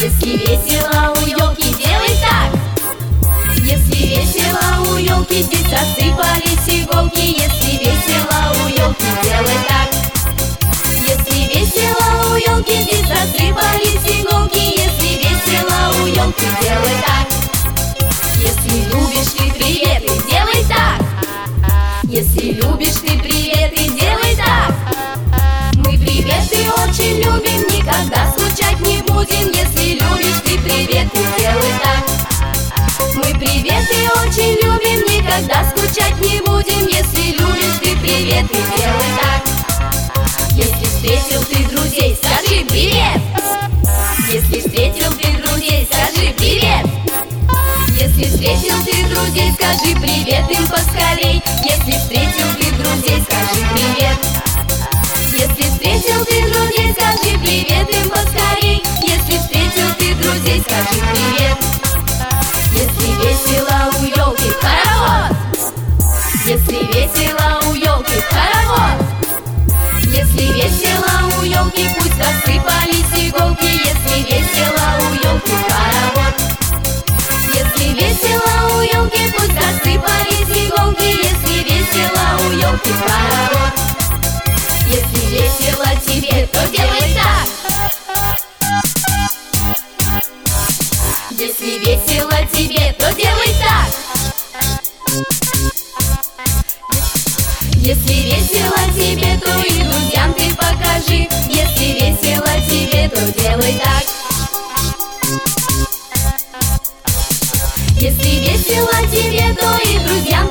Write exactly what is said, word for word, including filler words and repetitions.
Если весело у елки, делай так. Если весело у елки, здесь осыпались иголки. Если весело у елки, делай так. Если весело у елки, здесь осыпались иголки. Если весело у елки, делай так. Если любишь ты приветы, делай так. Если любишь ты приветы, делай так. Мы приветы очень любим, никогда скучать не будем. Если любишь ты приветы, делай так. Мы приветы очень любим, никогда скучать не будем. Если любишь ты приветы, делай так. Если встретил ты друзей, скажи привет. Если встретил ты друзей, скажи привет. Если встретил ты друзей, скажи привет им поскорей. Если встретил ты друзей, скажи привет. Если встретил ты друзей, скажи привет им поскорей. Если встретил ты друзей, скажи привет. Если весело у елки, хоровод. Если весело у елки, хоровод. Если весело у елки, пусть рассыпались иголки. Если весело у елки, хоровод. Если весело у елки, пусть рассыпались иголки. Если весело у елки, хоровод. Если весело тебе, то делай так. Если весело тебе, то делай так. Если весело тебе, то и друзьям ты покажи. Если весело тебе, то делай так. Если весело тебе, то и друзьям